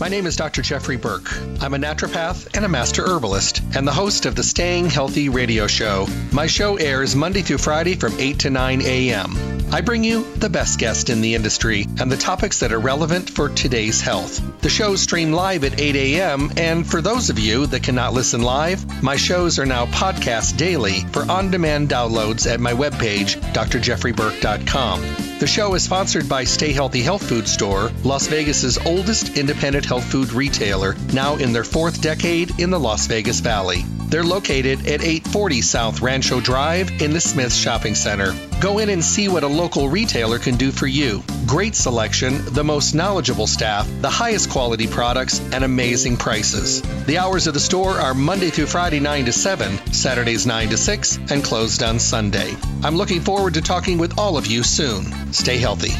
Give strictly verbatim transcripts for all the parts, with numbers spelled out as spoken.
My name is Doctor Jeffrey Burke. I'm a naturopath and a master herbalist, and the host of the Staying Healthy radio show. My show airs Monday through Friday from eight to nine a.m. I bring you the best guest in the industry and the topics that are relevant for today's health. The shows stream live at eight a.m., and for those of you that cannot listen live, my shows are now podcast daily for on-demand downloads at my webpage, d r jeffrey burke dot com. The show is sponsored by Stay Healthy Health Food Store, Las Vegas's oldest independent health food retailer, now in their fourth decade in the Las Vegas Valley. They're located at eight forty South Rancho Drive in the Smith Shopping Center. Go in and see what a local retailer can do for you. Great selection, the most knowledgeable staff, the highest quality products, and amazing prices. The hours of the store are Monday through Friday nine to seven, Saturdays nine to six, and closed on Sunday. I'm looking forward to talking with all of you soon. Stay healthy.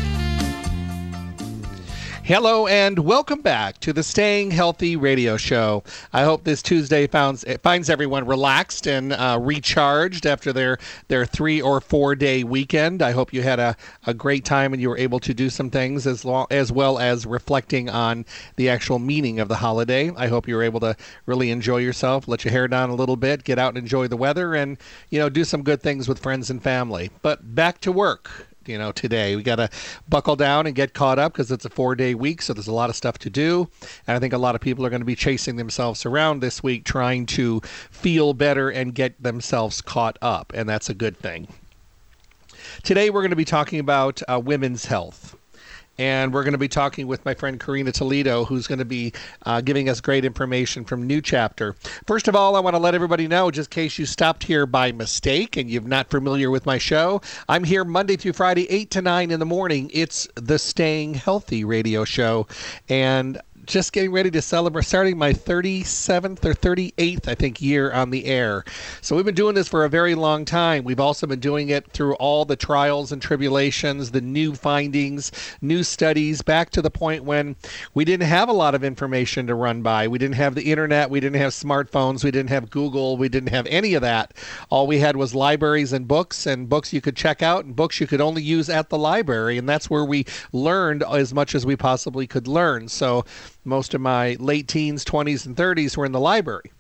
Hello and welcome back to the Staying Healthy radio show. I hope this Tuesday finds, finds everyone relaxed and uh, recharged after their, their three or four day weekend. I hope you had a, a great time and you were able to do some things as, long, as well as reflecting on the actual meaning of the holiday. I hope you were able to really enjoy yourself, let your hair down a little bit, get out and enjoy the weather, and you know, do some good things with friends and family. But back to work. You know, today we got to buckle down and get caught up because it's a four-day week, so there's a lot of stuff to do. And I think a lot of people are going to be chasing themselves around this week trying to feel better and get themselves caught up, and that's a good thing. Today we're going to be talking about uh, women's health. And we're going to be talking with my friend Karina Toledo, who's going to be uh, giving us great information from New Chapter. First of all, I want to let everybody know, just in case you stopped here by mistake and you're not familiar with my show, I'm here Monday through Friday, eight to nine in the morning. It's the Staying Healthy radio show. And just getting ready to celebrate, starting my thirty-seventh or thirty-eighth, I think, year on the air. So we've been doing this for a very long time. We've also been doing it through all the trials and tribulations, the new findings, new studies, back to the point when we didn't have a lot of information to run by. We didn't have the internet. We didn't have smartphones. We didn't have Google. We didn't have any of that. All we had was libraries and books, and books you could check out, and books you could only use at the library. And that's where we learned as much as we possibly could learn. So most of my late teens, twenties, and thirties were in the library.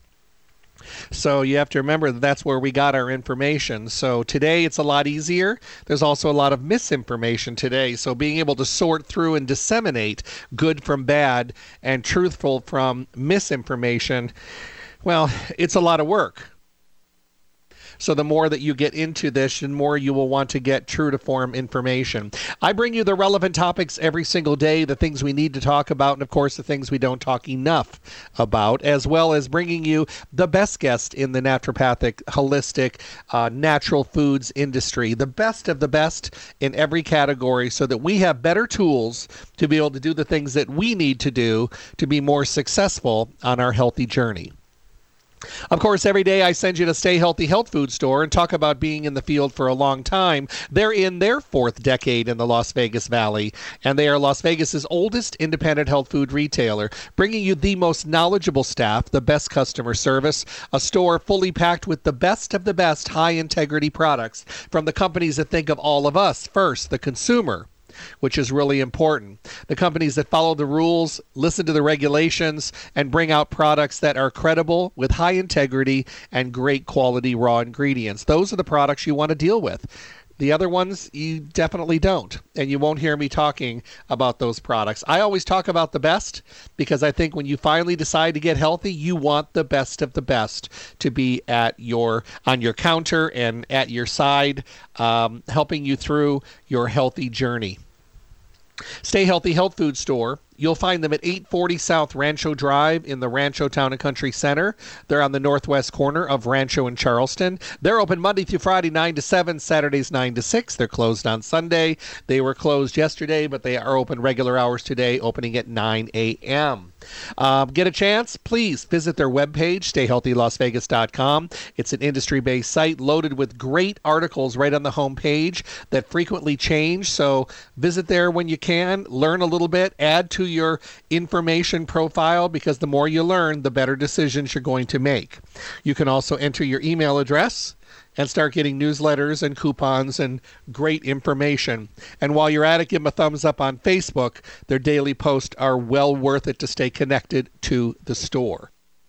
So you have to remember that that's where we got our information. So today it's a lot easier. There's also a lot of misinformation today. So being able to sort through and disseminate good from bad and truthful from misinformation, well, it's a lot of work. So the more that you get into this, the more you will want to get true to form information. I bring you the relevant topics every single day, the things we need to talk about, and of course the things we don't talk enough about, as well as bringing you the best guest in the naturopathic, holistic, uh, natural foods industry, the best of the best in every category, so that we have better tools to be able to do the things that we need to do to be more successful on our healthy journey. Of course, every day I send you to Stay Healthy Health Food Store and talk about being in the field for a long time. They're in their fourth decade in the Las Vegas Valley, and they are Las Vegas's oldest independent health food retailer, bringing you the most knowledgeable staff, the best customer service, a store fully packed with the best of the best high-integrity products from the companies that think of all of us first, the consumer, which is really important. The companies that follow the rules, listen to the regulations, and bring out products that are credible with high integrity and great quality raw ingredients. Those are the products you want to deal with. The other ones, you definitely don't, and you won't hear me talking about those products. I always talk about the best because I think when you finally decide to get healthy, you want the best of the best to be at your on your counter and at your side, um, helping you through your healthy journey. Stay Healthy Health Food Store. You'll find them at eight forty South Rancho Drive in the Rancho Town and Country Center. They're on the northwest corner of Rancho and Charleston. They're open Monday through Friday, nine to seven, Saturdays, nine to six. They're closed on Sunday. They were closed yesterday, but they are open regular hours today, opening at nine a.m. Um, get a chance, please visit their webpage, stay healthy las vegas dot com. It's an industry-based site loaded with great articles right on the home page that frequently change. So visit there when you can, learn a little bit, add to your information profile, because the more you learn, the better decisions you're going to make. You can also enter your email address and start getting newsletters and coupons and great information. And while you're at it, give them a thumbs up on Facebook. Their daily posts are well worth it to stay connected to the store.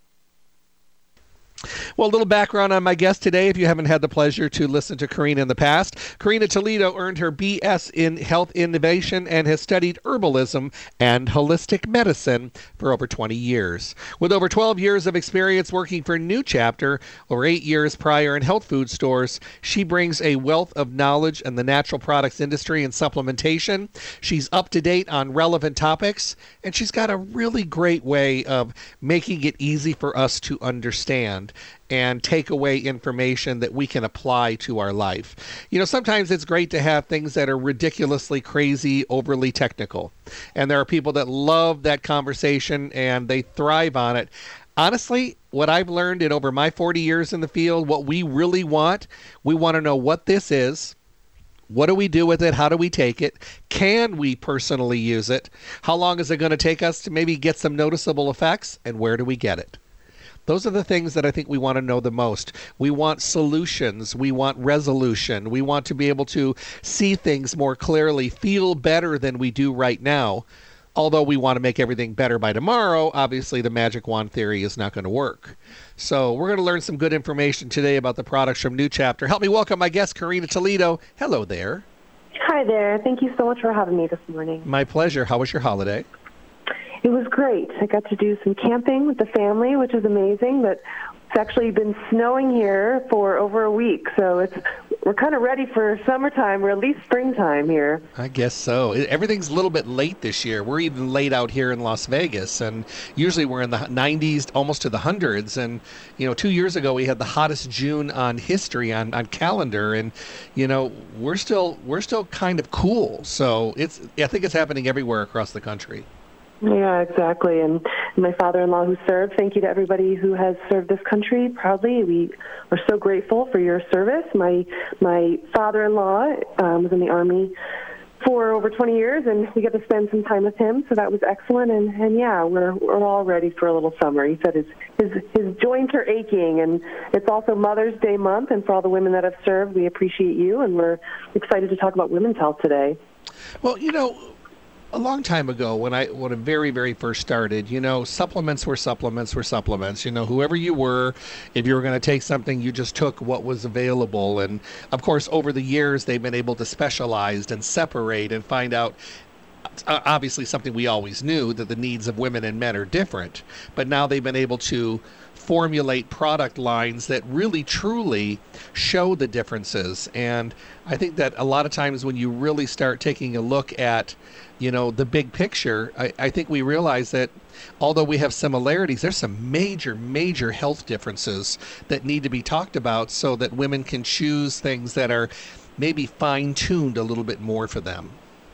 Well, a little background on my guest today, if you haven't had the pleasure to listen to Karina in the past. Karina Toledo earned her B S in Health Innovation and has studied herbalism and holistic medicine for over twenty years. With over twelve years of experience working for New Chapter, over eight years prior in health food stores, she brings a wealth of knowledge in the natural products industry and supplementation. She's up to date on relevant topics, and she's got a really great way of making it easy for us to understand and take away information that we can apply to our life. You know, sometimes it's great to have things that are ridiculously crazy, overly technical. And there are people that love that conversation and they thrive on it. Honestly, what I've learned in over my forty years in the field, what we really want, we want to know what this is. What do we do with it? How do we take it? Can we personally use it? How long is it going to take us to maybe get some noticeable effects? And where do we get it? Those are the things that I think we want to know the most. We want solutions. We want resolution. We want to be able to see things more clearly, feel better than we do right now. Although we want to make everything better by tomorrow, obviously the magic wand theory is not going to work. So we're going to learn some good information today about the products from New Chapter. Help me welcome my guest, Karina Toledo. Hello there. Hi there. Thank you so much for having me this morning. My pleasure. How was your holiday? It was great. I got to do some camping with the family, which is amazing, but it's actually been snowing here for over a week, so it's we're kind of ready for summertime, or at least springtime here. I guess so. Everything's a little bit late this year. We're even late out here in Las Vegas, and usually we're in the nineties, almost to the hundreds, and, you know, two years ago we had the hottest June on history on, on calendar, and, you know, we're still we're still kind of cool, so it's I think it's happening everywhere across the country. Yeah, exactly. And my father-in-law who served, thank you to everybody who has served this country proudly. We are so grateful for your service. My my father-in-law um, was in the Army for over twenty years, and we got to spend some time with him, so that was excellent. And, and yeah, we're we're all ready for a little summer. He said his, his, his joints are aching, and it's also Mother's Day month, and for all the women that have served, we appreciate you, and we're excited to talk about women's health today. Well, you know, a long time ago, when I when I very, very first started, you know, supplements were supplements were supplements. You know, whoever you were, if you were going to take something, you just took what was available. And, of course, over the years, they've been able to specialize and separate and find out, uh, obviously, something we always knew, that the needs of women and men are different. But now they've been able to formulate product lines that really, truly show the differences. And I think that a lot of times when you really start taking a look at, you know, the big picture, I, I think we realize that although we have similarities, there's some major, major health differences that need to be talked about so that women can choose things that are maybe fine-tuned a little bit more for them.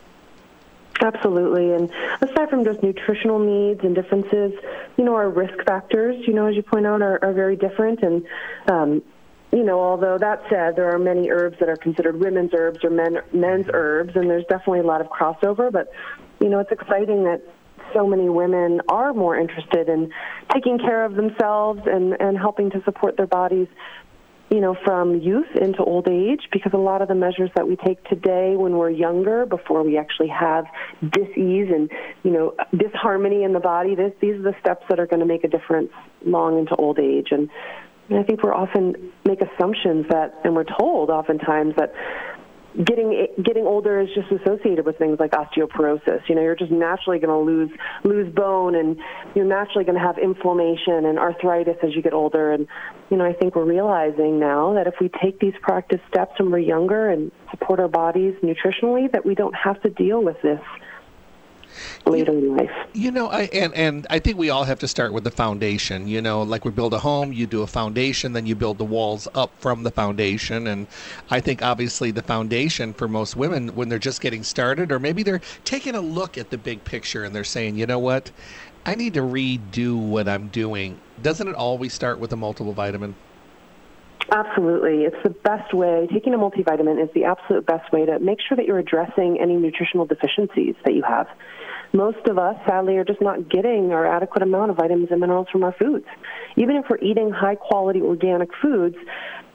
Absolutely. And aside from just nutritional needs and differences, you know, our risk factors, you know, as you point out, are, are very different. And, um, you know, although that said, there are many herbs that are considered women's herbs or men, men's herbs, and there's definitely a lot of crossover. But, you know, it's exciting that so many women are more interested in taking care of themselves and, and helping to support their bodies, you know, from youth into old age, because a lot of the measures that we take today when we're younger, before we actually have dis-ease and, you know, disharmony in the body, this, these are the steps that are going to make a difference long into old age. And, and I think we're often make assumptions that, and we're told oftentimes that getting getting older is just associated with things like osteoporosis. You know, you're just naturally going to lose lose bone, and you're naturally going to have inflammation and arthritis as you get older. And, you know, I think we're realizing now that if we take these practice steps when we're younger and support our bodies nutritionally, that we don't have to deal with this later in life. You know, I and, and I think we all have to start with the foundation. You know, like we build a home, you do a foundation, then you build the walls up from the foundation. And I think obviously the foundation for most women, when they're just getting started, or maybe they're taking a look at the big picture and they're saying, you know what, I need to redo what I'm doing. Doesn't it always start with a multiple vitamin? Absolutely. It's the best way. Taking a multivitamin is the absolute best way to make sure that you're addressing any nutritional deficiencies that you have. Most of us, sadly, are just not getting our adequate amount of vitamins and minerals from our foods. Even if we're eating high-quality organic foods,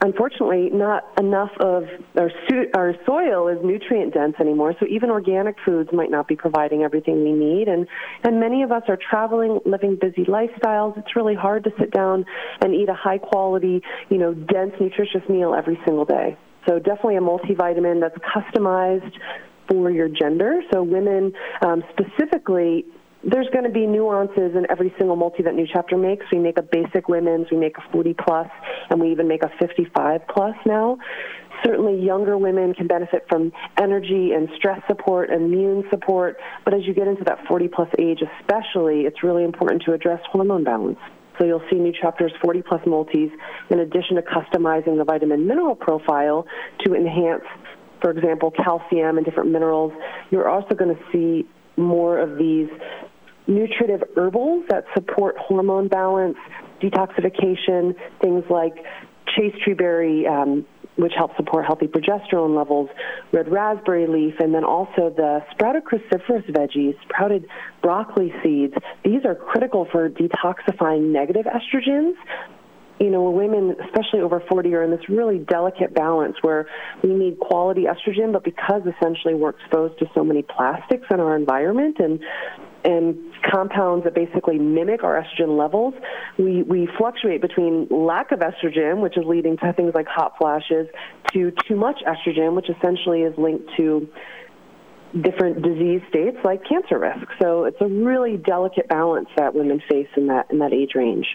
unfortunately, not enough of our, su- our soil is nutrient dense anymore, so even organic foods might not be providing everything we need. And, and many of us are traveling, living busy lifestyles. It's really hard to sit down and eat a high-quality, you know, dense, nutritious meal every single day. So definitely a multivitamin that's customized for your gender. So women um, specifically, there's going to be nuances in every single multi that New Chapter makes. We make a basic women's, we make a forty plus, and we even make a fifty-five plus now. Certainly younger women can benefit from energy and stress support and immune support, but as you get into that forty plus age especially, it's really important to address hormone balance. So you'll see New Chapter's forty plus multis, in addition to customizing the vitamin mineral profile to enhance, for example, calcium and different minerals. You're also going to see more of these nutritive herbals that support hormone balance, detoxification, things like chaste tree berry, um, which helps support healthy progesterone levels, red raspberry leaf, and then also the sprouted cruciferous veggies, sprouted broccoli seeds. These are critical for detoxifying negative estrogens. You know, women, especially over forty, are in this really delicate balance where we need quality estrogen, but because essentially we're exposed to so many plastics in our environment and and compounds that basically mimic our estrogen levels, we, we fluctuate between lack of estrogen, which is leading to things like hot flashes, to too much estrogen, which essentially is linked to different disease states like cancer risk. So it's a really delicate balance that women face in that in that age range.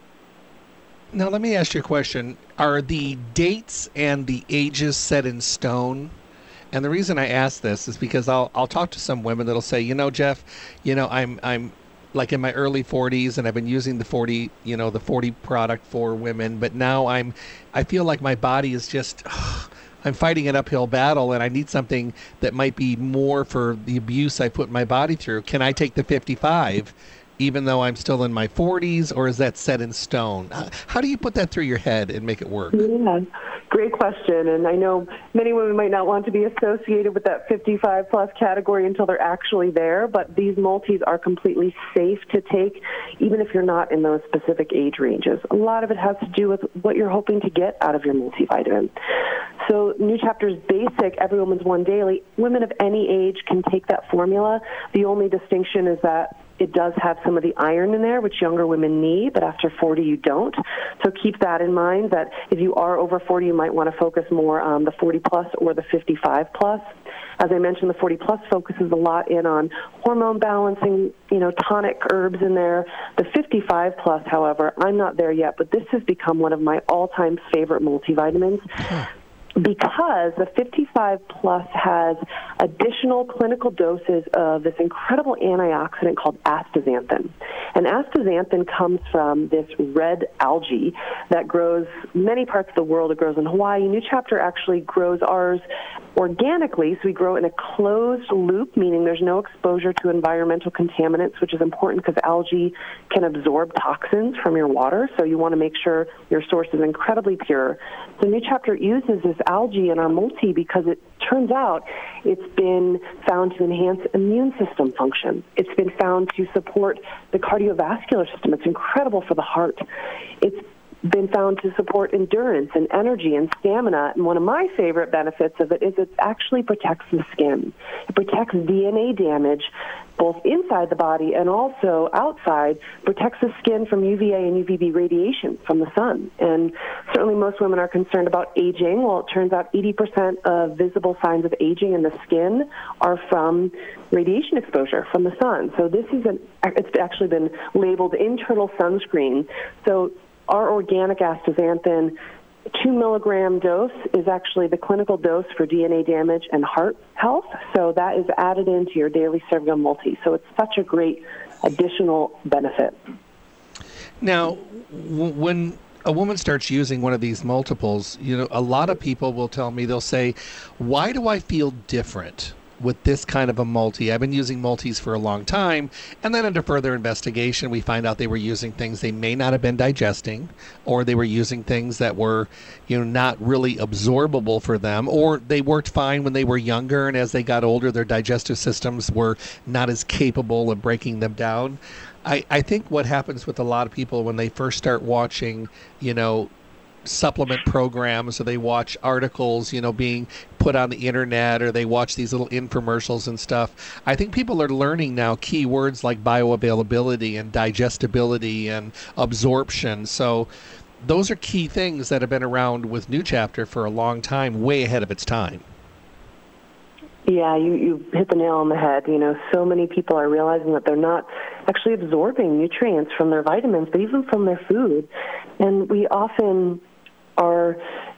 Now, let me ask you a question. Are the dates and the ages set in stone? And the reason I ask this is because I'll I'll talk to some women that'll say, you know, Jeff, you know, I'm I'm like in my early forties and I've been using the forty, you know, the forty product for women, but now I'm I feel like my body is just ugh, I'm fighting an uphill battle and I need something that might be more for the abuse I put my body through. Can I take the fifty-five even though I'm still in my forties, or is that set in stone? How do you put that through your head and make it work? Yeah, great question. And I know many women might not want to be associated with that fifty-five plus category until they're actually there, but these multis are completely safe to take, even if you're not in those specific age ranges. A lot of it has to do with what you're hoping to get out of your multivitamin. So New Chapter's basic Every Woman's One Daily, women of any age can take that formula. The only distinction is that it does have some of the iron in there, which younger women need, but after forty, you don't. So keep that in mind, that if you are over forty, you might want to focus more on the forty plus or the fifty-five plus. As I mentioned, the forty plus focuses a lot in on hormone balancing, you know, tonic herbs in there. The fifty-five plus, however, I'm not there yet, but this has become one of my all-time favorite multivitamins. Because the fifty-five plus has additional clinical doses of this incredible antioxidant called astaxanthin. And astaxanthin comes from this red algae that grows many parts of the world. It grows in Hawaii. New Chapter actually grows ours organically, so we grow in a closed loop, meaning there's no exposure to environmental contaminants, which is important because algae can absorb toxins from your water, so you want to make sure your source is incredibly pure. So New Chapter uses this algae in our multi because it turns out it's been found to enhance immune system function. It's been found to support the cardiovascular system. It's incredible for the heart. It's been found to support endurance and energy and stamina. And one of my favorite benefits of it is it actually protects the skin. It protects D N A damage both inside the body and also outside, protects the skin from U V A and U V B radiation from the sun. And certainly most women are concerned about aging. Well, it turns out eighty percent of visible signs of aging in the skin are from radiation exposure from the sun. So this is an, it's actually been labeled internal sunscreen. So our organic astaxanthin two milligram dose is actually the clinical dose for D N A damage and heart health. So that is added into your daily Cervium Multi. So it's such a great additional benefit. Now, w- when a woman starts using one of these multiples, you know, a lot of people will tell me, they'll say, why do I feel different with this kind of a multi? I've been using multis for a long time, and then under further investigation we find out they were using things they may not have been digesting, or they were using things that were, you know, not really absorbable for them, or they worked fine when they were younger, and as they got older their digestive systems were not as capable of breaking them down. I, I think what happens with a lot of people when they first start watching, you know, supplement programs, or they watch articles, you know, being put on the internet, or they watch these little infomercials and stuff. I think people are learning now key words like bioavailability and digestibility and absorption. So those are key things that have been around with New Chapter for a long time, way ahead of its time. Yeah, you, you hit the nail on the head. You know, so many people are realizing that they're not actually absorbing nutrients from their vitamins, but even from their food. And we often are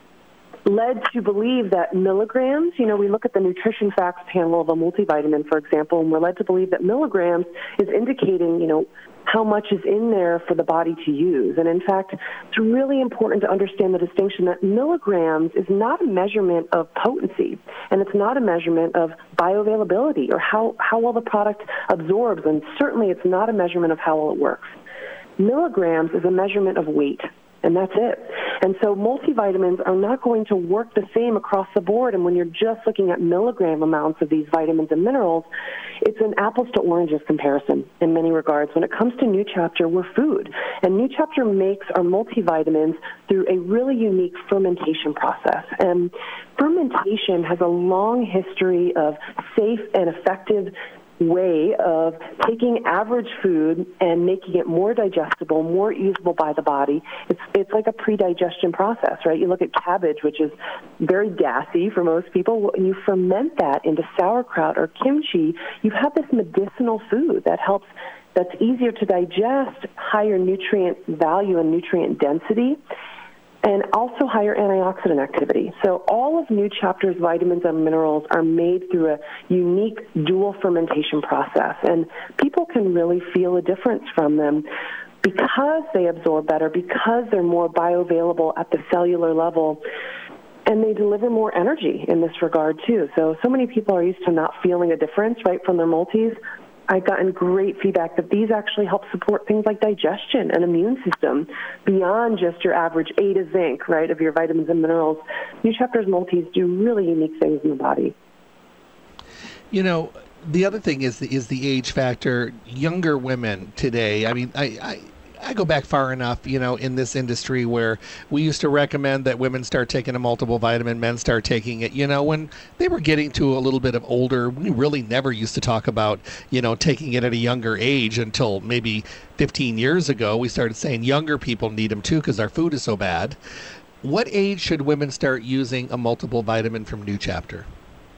led to believe that milligrams, you know, we look at the nutrition facts panel of a multivitamin, for example, and we're led to believe that milligrams is indicating, you know, how much is in there for the body to use. And in fact, it's really important to understand the distinction that milligrams is not a measurement of potency, and it's not a measurement of bioavailability or how, how well the product absorbs, and certainly it's not a measurement of how well it works. Milligrams is a measurement of weight. And that's it. And so multivitamins are not going to work the same across the board. And when you're just looking at milligram amounts of these vitamins and minerals, it's an apples to oranges comparison in many regards. When it comes to New Chapter, we're food. And New Chapter makes our multivitamins through a really unique fermentation process. And fermentation has a long history of safe and effective way of taking average food and making it more digestible, more usable by the body. It's it's like a pre-digestion process, right? You look at cabbage, which is very gassy for most people. When you ferment that into sauerkraut or kimchi, you have this medicinal food that helps, that's easier to digest, higher nutrient value and nutrient density, and also higher antioxidant activity. So all of New Chapter's vitamins and minerals are made through a unique dual fermentation process, and people can really feel a difference from them because they absorb better, because they're more bioavailable at the cellular level, and they deliver more energy in this regard too. So, so many people are used to not feeling a difference, right, from their multis. I've gotten great feedback that these actually help support things like digestion and immune system beyond just your average A to zinc, right, of your vitamins and minerals. New Chapter's multis do really unique things in the body. You know, the other thing is the, is the age factor. Younger women today, I mean, I, I I go back far enough, you know, in this industry where we used to recommend that women start taking a multiple vitamin, men start taking it. You know, when they were getting to a little bit of older, we really never used to talk about, you know, taking it at a younger age until maybe fifteen years ago. We started saying younger people need them too because our food is so bad. What age should women start using a multiple vitamin from New Chapter?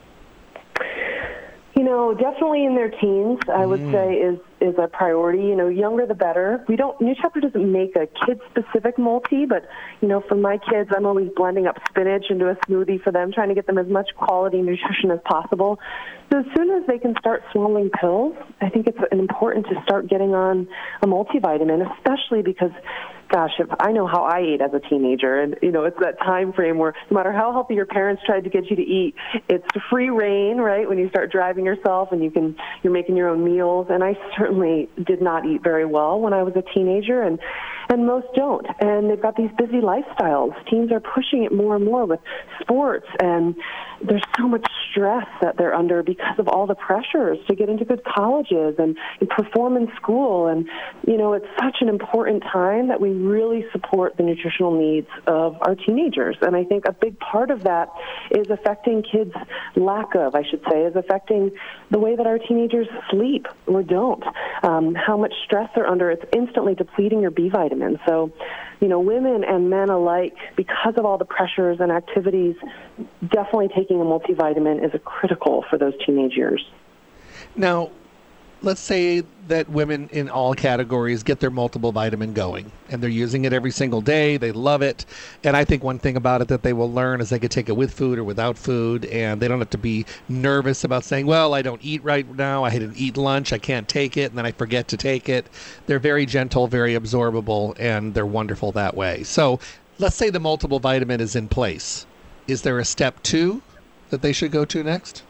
You know, definitely in their teens, I would mm. say, is is a priority. You know, younger the better. We don't, New Chapter doesn't make a kid-specific multi, but, you know, for my kids, I'm always blending up spinach into a smoothie for them, trying to get them as much quality nutrition as possible. So as soon as they can start swallowing pills, I think it's important to start getting on a multivitamin, especially because, gosh, if I know how I ate as a teenager, and, you know, it's that time frame where no matter how healthy your parents tried to get you to eat, it's free reign, right, when you start driving yourself and you can, you're making your own meals. And I certainly did not eat very well when I was a teenager, and, and most don't. And they've got these busy lifestyles. Teens are pushing it more and more with sports, and there's so much stress that they're under because of all the pressures to get into good colleges and, and perform in school. And, you know, it's such an important time that we really support the nutritional needs of our teenagers. And I think a big part of that is affecting kids' lack of, I should say, is affecting the way that our teenagers sleep or don't, um, how much stress they're under. It's instantly depleting your B vitamins. So, you know, women and men alike, because of all the pressures and activities, definitely taking a multivitamin is a critical for those teenage years. Now, let's say that women in all categories get their multiple vitamin going, and they're using it every single day. They love it. And I think one thing about it that they will learn is they could take it with food or without food, and they don't have to be nervous about saying, well, I don't eat right now. I didn't eat lunch. I can't take it, and then I forget to take it. They're very gentle, very absorbable, and they're wonderful that way. So let's say the multiple vitamin is in place. Is there a step two that they should go to next?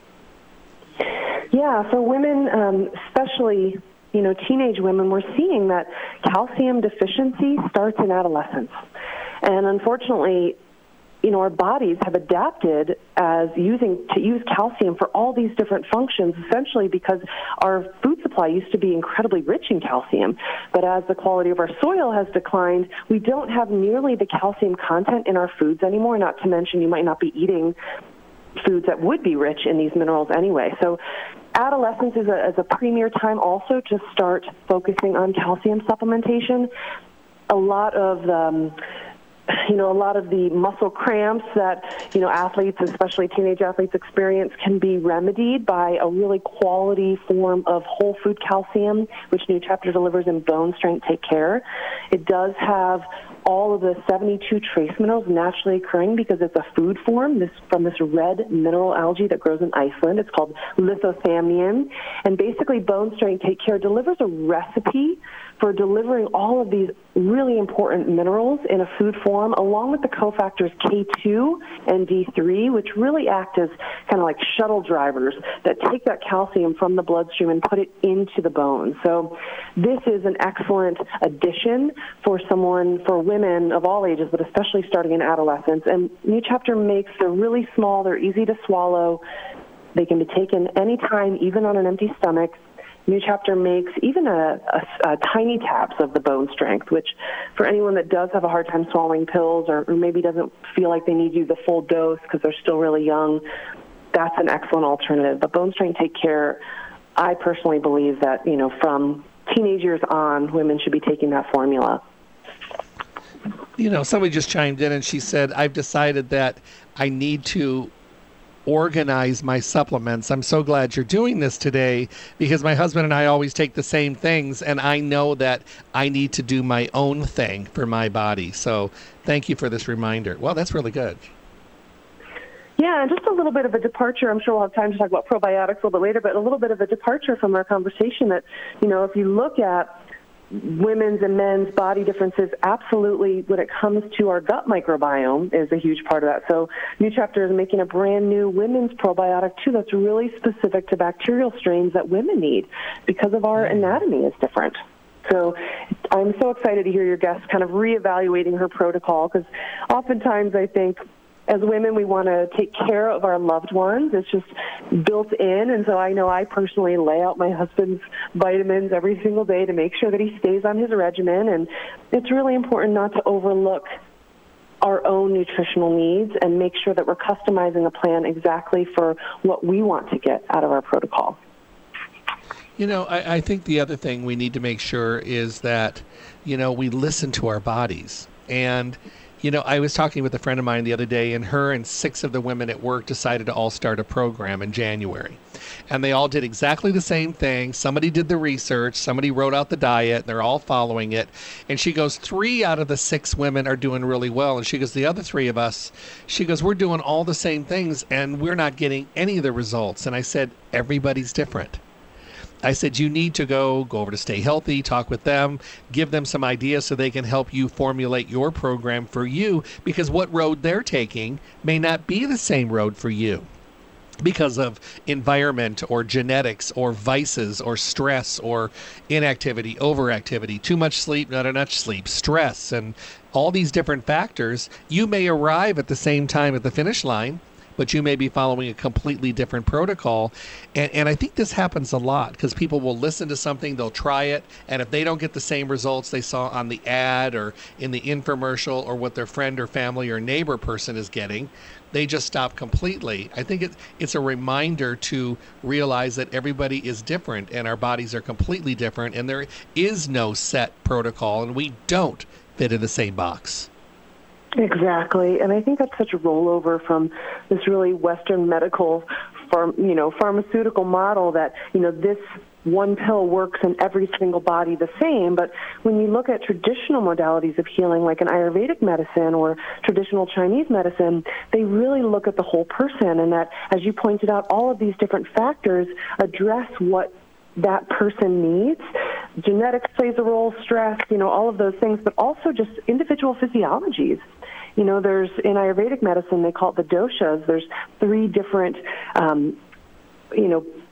Yeah, for women, um, especially, you know, teenage women, we're seeing that calcium deficiency starts in adolescence. And unfortunately, you know, our bodies have adapted as using to use calcium for all these different functions, essentially because our food supply used to be incredibly rich in calcium. But as the quality of our soil has declined, we don't have nearly the calcium content in our foods anymore, not to mention you might not be eating foods that would be rich in these minerals anyway. So adolescence is a, is a premier time also to start focusing on calcium supplementation. A lot of um, you know, a lot of the muscle cramps that, you know, athletes, especially teenage athletes, experience can be remedied by a really quality form of whole food calcium, which New Chapter delivers in Bone Strength Take Care. It does have all of the seventy-two trace minerals naturally occurring because it's a food form this from this red mineral algae that grows in Iceland. It's called lithothamnium. And basically, Bone Strength Take Care delivers a recipe for delivering all of these really important minerals in a food form, along with the cofactors K two and D three, which really act as kind of like shuttle drivers that take that calcium from the bloodstream and put it into the bone. So this is an excellent addition for someone, for women of all ages, but especially starting in adolescence. And New Chapter makes, they're really small, they're easy to swallow, they can be taken anytime, even on an empty stomach. New Chapter makes even a, a, a tiny tabs of the Bone Strength, which for anyone that does have a hard time swallowing pills or, or maybe doesn't feel like they need you the full dose because they're still really young, that's an excellent alternative. But Bone Strength Take Care, I personally believe that, you know, from teenage years on, women should be taking that formula. You know, somebody just chimed in and she said, I've decided that I need to organize my supplements. I'm so glad you're doing this today because my husband and I always take the same things, and I know that I need to do my own thing for my body. So thank you for this reminder. Well, that's really good. Yeah, and just a little bit of a departure. I'm sure we'll have time to talk about probiotics a little bit later, but a little bit of a departure from our conversation that, you know, if you look at women's and men's body differences, absolutely, when it comes to our gut microbiome, is a huge part of that. So New Chapter is making a brand new women's probiotic, too, that's really specific to bacterial strains that women need because of our anatomy is different. So I'm so excited to hear your guest kind of reevaluating her protocol, because oftentimes I think as women, we want to take care of our loved ones. It's just built in. And so I know I personally lay out my husband's vitamins every single day to make sure that he stays on his regimen. And it's really important not to overlook our own nutritional needs and make sure that we're customizing a plan exactly for what we want to get out of our protocol. You know, I, I think the other thing we need to make sure is that, you know, we listen to our bodies. And you know, I was talking with a friend of mine the other day, and her and six of the women at work decided to all start a program in January. And they all did exactly the same thing. Somebody did the research. Somebody wrote out the diet. And they're all following it. And she goes, three out of the six women are doing really well. And she goes, the other three of us, she goes, we're doing all the same things, and we're not getting any of the results. And I said, everybody's different. I said, you need to go, go over to Stay Healthy, talk with them, give them some ideas so they can help you formulate your program for you, because what road they're taking may not be the same road for you because of environment or genetics or vices or stress or inactivity, overactivity, too much sleep, not enough sleep, stress, and all these different factors. You may arrive at the same time at the finish line, but you may be following a completely different protocol. And, and I think this happens a lot because people will listen to something, they'll try it, and if they don't get the same results they saw on the ad or in the infomercial or what their friend or family or neighbor person is getting, they just stop completely. I think it, it's a reminder to realize that everybody is different and our bodies are completely different, and there is no set protocol, and we don't fit in the same box. Exactly, and I think that's such a rollover from this really Western medical, farm, you know, pharmaceutical model that, you know, this one pill works in every single body the same. But when you look at traditional modalities of healing, like an Ayurvedic medicine or traditional Chinese medicine, they really look at the whole person, and that, as you pointed out, all of these different factors address what that person needs. Genetics plays a role, stress, you know, all of those things, but also just individual physiologies. You know, there's, in Ayurvedic medicine, they call it the doshas. There's three different, um, you know,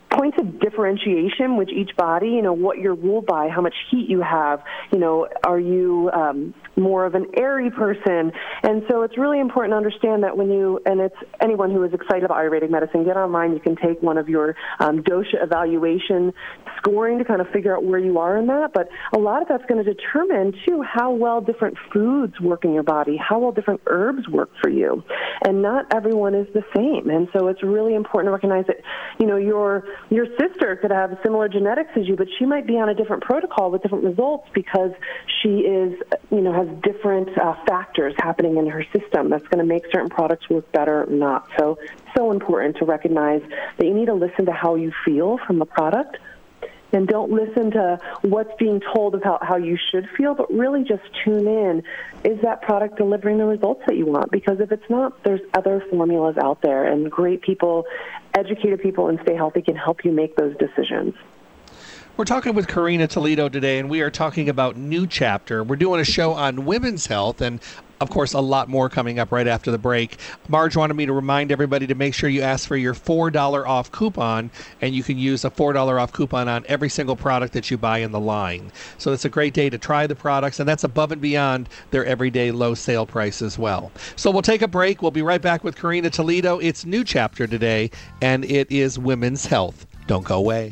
points of differentiation with each body, you know, what you're ruled by, how much heat you have, you know, are you um, more of an airy person? And so it's really important to understand that when you, and it's anyone who is excited about Ayurvedic medicine, get online, you can take one of your um, dosha evaluation scoring to kind of figure out where you are in that. But a lot of that's going to determine, too, how well different foods work in your body, how well different herbs work for you. And not everyone is the same. And so it's really important to recognize that, you know, your your sister could have similar genetics as you, but she might be on a different protocol with different results because she is, you know, has different uh, factors happening in her system that's going to make certain products work better or not. So, so important to recognize that you need to listen to how you feel from the product. And don't listen to what's being told about how you should feel, but really just tune in. Is that product delivering the results that you want? Because if it's not, there's other formulas out there, and great people, educated people, and Stay Healthy can help you make those decisions. We're talking with Karina Toledo today, and we are talking about New Chapter. We're doing a show on women's health, and of course, a lot more coming up right after the break. Marge wanted me to remind everybody to make sure you ask for your four dollars off coupon, and you can use a four dollars off coupon on every single product that you buy in the line. So it's a great day to try the products, and that's above and beyond their everyday low sale price as well. So we'll take a break. We'll be right back with Karina Toledo. It's New Chapter today, and it is women's health. Don't go away.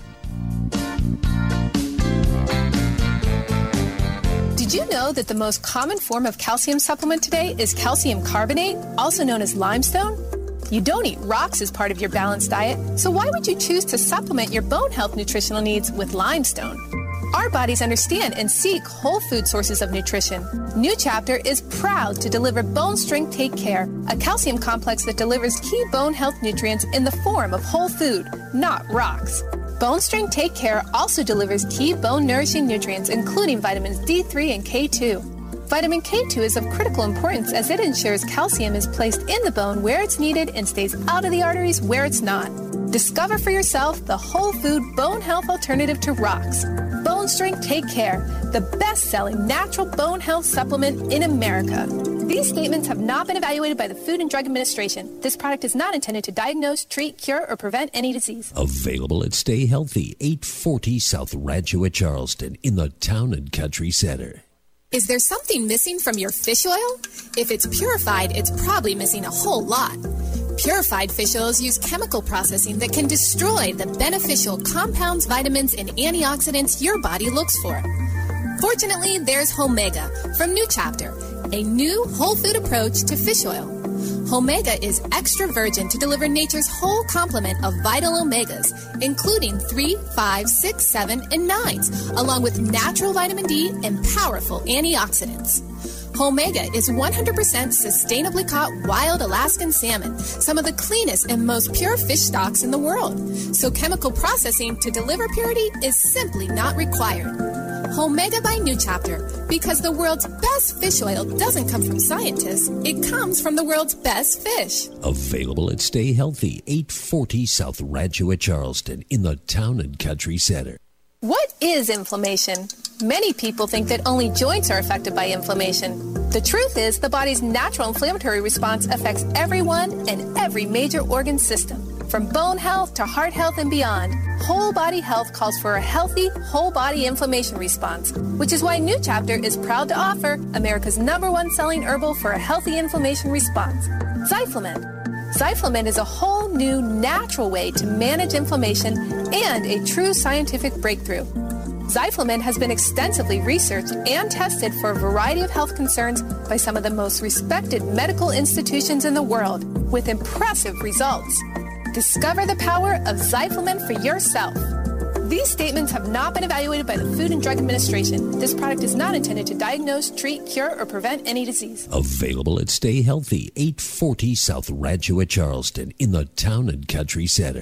Did you know that the most common form of calcium supplement today is calcium carbonate, also known as limestone? You don't eat rocks as part of your balanced diet, so why would you choose to supplement your bone health nutritional needs with limestone? Our bodies understand and seek whole food sources of nutrition. New Chapter is proud to deliver Bone Strength Take Care, a calcium complex that delivers key bone health nutrients in the form of whole food, not rocks. Bone Strength Take Care also delivers key bone-nourishing nutrients, including vitamins D three and K two. Vitamin K two is of critical importance as it ensures calcium is placed in the bone where it's needed and stays out of the arteries where it's not. Discover for yourself the whole food bone health alternative to rocks. Bone Strength Take Care, the best-selling natural bone health supplement in America. These statements have not been evaluated by the Food and Drug Administration. This product is not intended to diagnose, treat, cure, or prevent any disease. Available at Stay Healthy, eight forty South Rancho at Charleston in the Town and Country Center. Is there something missing from your fish oil? If it's purified, it's probably missing a whole lot. Purified fish oils use chemical processing that can destroy the beneficial compounds, vitamins, and antioxidants your body looks for. Fortunately, there's Homega from New Chapter, a new whole food approach to fish oil. Homega is extra virgin to deliver nature's whole complement of vital omegas, including three, five, six, seven, and nines, along with natural vitamin D and powerful antioxidants. Homega is one hundred percent sustainably caught wild Alaskan salmon, some of the cleanest and most pure fish stocks in the world. So chemical processing to deliver purity is simply not required. Homega by New Chapter, because the world's best fish oil doesn't come from scientists, it comes from the world's best fish. Available at Stay Healthy, eight forty South Rancho at Charleston in the Town and Country Center. What is inflammation? Many people think that only joints are affected by inflammation. The truth is, the body's natural inflammatory response affects everyone and every major organ system. From bone health to heart health and beyond, whole body health calls for a healthy, whole body inflammation response, which is why New Chapter is proud to offer America's number one selling herbal for a healthy inflammation response, Zyflamen. Zyflamen is a whole new natural way to manage inflammation and a true scientific breakthrough. Zyflamen has been extensively researched and tested for a variety of health concerns by some of the most respected medical institutions in the world, with impressive results. Discover the power of Zyflamen for yourself. These statements have not been evaluated by the Food and Drug Administration. This product is not intended to diagnose, treat, cure, or prevent any disease. Available at Stay Healthy, eight forty South Rancho at Charleston in the Town and Country Center.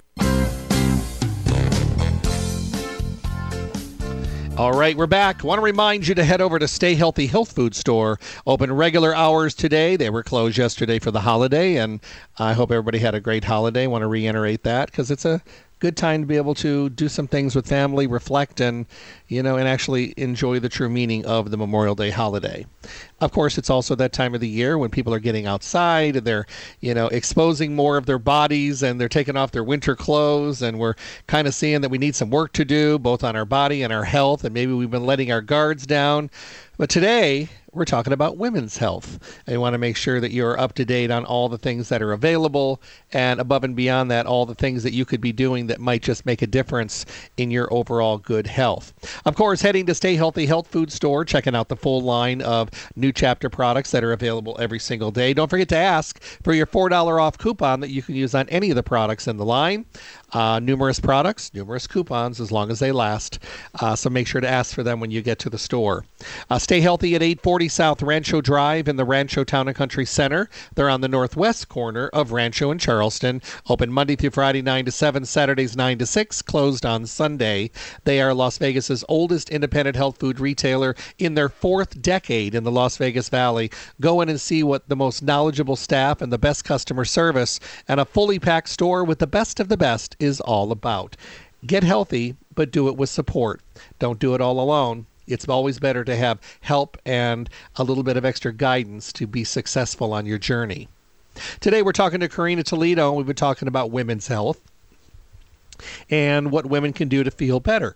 All right, we're back. I want to remind you to head over to Stay Healthy Health Food Store. Open regular hours today. They were closed yesterday for the holiday, and I hope everybody had a great holiday. I want to reiterate that because it's a good time to be able to do some things with family, reflect, and, you know, and actually enjoy the true meaning of the Memorial Day holiday. Of course, it's also that time of the year when people are getting outside and they're, you know, exposing more of their bodies and they're taking off their winter clothes, and we're kind of seeing that we need some work to do both on our body and our health, and maybe we've been letting our guards down. But today, we're talking about women's health. I want to make sure that you're up to date on all the things that are available, and above and beyond that, all the things that you could be doing that might just make a difference in your overall good health. Of course, heading to Stay Healthy Health Food Store, checking out the full line of New Chapter products that are available every single day. Don't forget to ask for your four dollars off coupon that you can use on any of the products in the line. Uh, numerous products, numerous coupons, as long as they last. Uh, so make sure to ask for them when you get to the store. Uh, stay healthy at eight forty South Rancho Drive in the Rancho Town and Country Center. They're on the northwest corner of Rancho and Charleston. Open Monday through Friday, nine to seven, Saturdays, nine to six, closed on Sunday. They are Las Vegas's oldest independent health food retailer in their fourth decade in the Las Vegas Valley. Go in and see what the most knowledgeable staff and the best customer service and a fully packed store with the best of the best is all about. Get healthy, but do it with support. Don't do it all alone. It's always better to have help and a little bit of extra guidance to be successful on your journey. Today we're talking to Karina Toledo, and we've been talking about women's health and what women can do to feel better.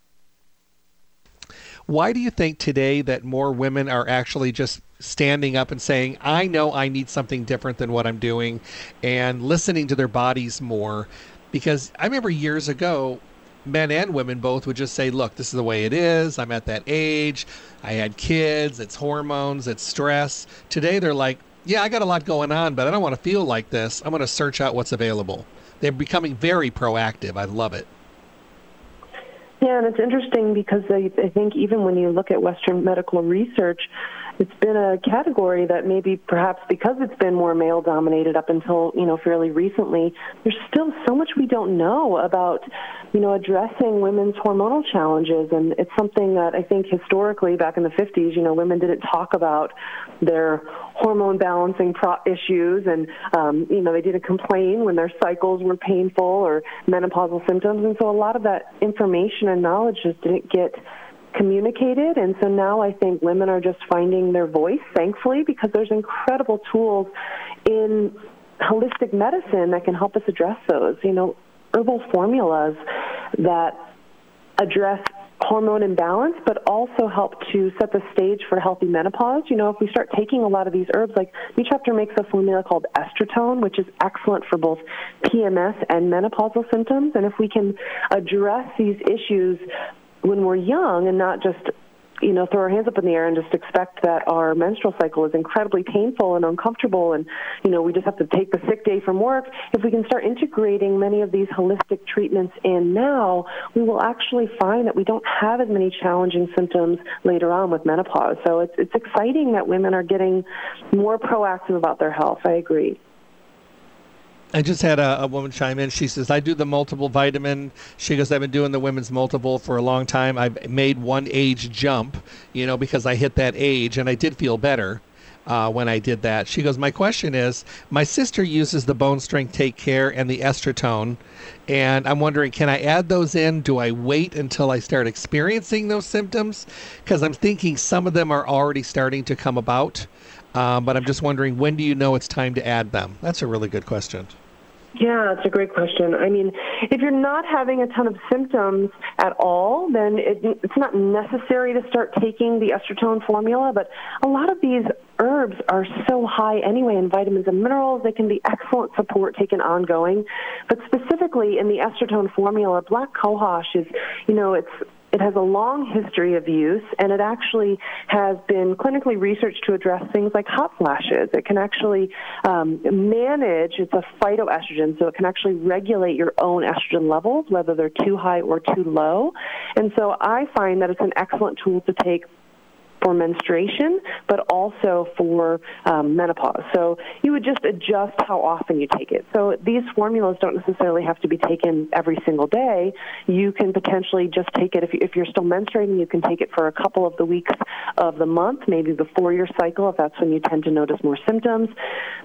Why do you think today that more women are actually just standing up and saying, I know I need something different than what I'm doing, and listening to their bodies more? Because I remember years ago, men and women both would just say, look, this is the way it is. I'm at that age. I had kids. It's hormones. It's stress. Today, they're like, yeah, I got a lot going on, but I don't want to feel like this. I'm going to search out what's available. They're becoming very proactive. I love it. Yeah, and it's interesting because I, I think even when you look at Western medical research, it's been a category that maybe perhaps because it's been more male-dominated up until, you know, fairly recently, there's still so much we don't know about, you know, addressing women's hormonal challenges. And it's something that I think historically, back in the fifties, you know, women didn't talk about their hormone balancing pro- issues, and, um, you know, they didn't complain when their cycles were painful or menopausal symptoms. And so a lot of that information and knowledge just didn't get communicated. And so now I think women are just finding their voice, thankfully, because there's incredible tools in holistic medicine that can help us address those. You know, herbal formulas that address hormone imbalance, but also help to set the stage for healthy menopause. You know, if we start taking a lot of these herbs, like New Chapter makes a formula called Estrotone, which is excellent for both P M S and menopausal symptoms. And if we can address these issues when we're young and not just, you know, throw our hands up in the air and just expect that our menstrual cycle is incredibly painful and uncomfortable and, you know, we just have to take the sick day from work. If we can start integrating many of these holistic treatments in now, we will actually find that we don't have as many challenging symptoms later on with menopause. So it's it's exciting that women are getting more proactive about their health. I agree. I just had a, a woman chime in. She says, I do the multiple vitamin. She goes, I've been doing the women's multiple for a long time. I've made one age jump, you know, because I hit that age, and I did feel better uh, when I did that. She goes, my question is, my sister uses the Bone Strength Take Care and the Estrotone, and I'm wondering, can I add those in? Do I wait until I start experiencing those symptoms? Because I'm thinking some of them are already starting to come about, um, but I'm just wondering, when do you know it's time to add them? That's a really good question. Yeah, that's a great question. I mean, if you're not having a ton of symptoms at all, then it, it's not necessary to start taking the Estrotone formula, but a lot of these herbs are so high anyway in vitamins and minerals. They can be excellent support taken ongoing. But specifically in the Estrotone formula, black cohosh is, you know, it's It has a long history of use, and it actually has been clinically researched to address things like hot flashes. It can actually um, manage, it's a phytoestrogen, so it can actually regulate your own estrogen levels, whether they're too high or too low. And so I find that it's an excellent tool to take for menstruation, but also for um, menopause. So you would just adjust how often you take it. So these formulas don't necessarily have to be taken every single day. You can potentially just take it, if, you, if you're still menstruating, you can take it for a couple of the weeks of the month, maybe before your cycle, if that's when you tend to notice more symptoms.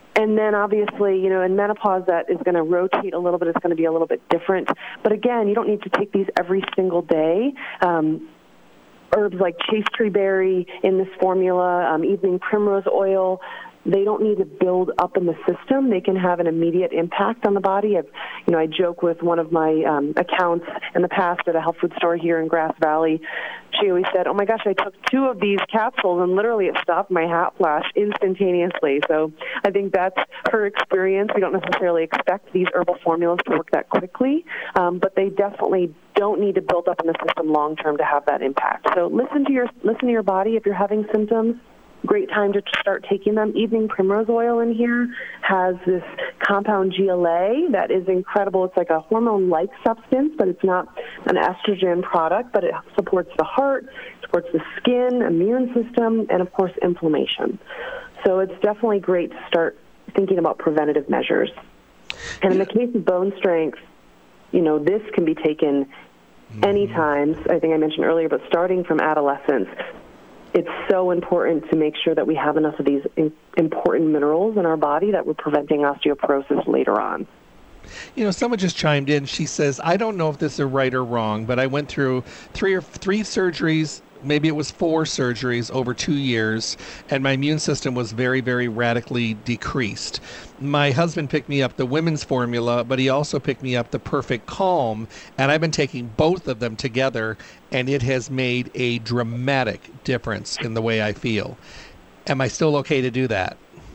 And then obviously, you know, in menopause, that is going to rotate a little bit. It's going to be a little bit different. But again, you don't need to take these every single day. Um, herbs like chaste tree berry in this formula, um, evening primrose oil, they don't need to build up in the system. They can have an immediate impact on the body. I've, you know, I joke with one of my um, accounts in the past at a health food store here in Grass Valley. She always said, oh, my gosh, I took two of these capsules, and literally it stopped my hot flash instantaneously. So I think that's her experience. We don't necessarily expect these herbal formulas to work that quickly, um, but they definitely don't need to build up in the system long-term to have that impact. So listen to your listen to your body. If you're having symptoms, great time to start taking them. Evening primrose oil in here has this compound G L A that is incredible. It's like a hormone-like substance, but it's not an estrogen product, but it supports the heart, supports the skin, immune system, and, of course, inflammation. So it's definitely great to start thinking about preventative measures. And in the case of bone strength, you know, this can be taken any time. I think I mentioned earlier, but starting from adolescence, it's so important to make sure that we have enough of these important minerals in our body that we're preventing osteoporosis later on. You know, someone just chimed in. She says, I don't know if this is right or wrong, but I went through three or three surgeries, maybe it was four surgeries over two years, and my immune system was very, very radically decreased. My husband picked me up the women's formula, but he also picked me up the Perfect Calm, and I've been taking both of them together, and it has made a dramatic difference in the way I feel. Am I still okay to do that?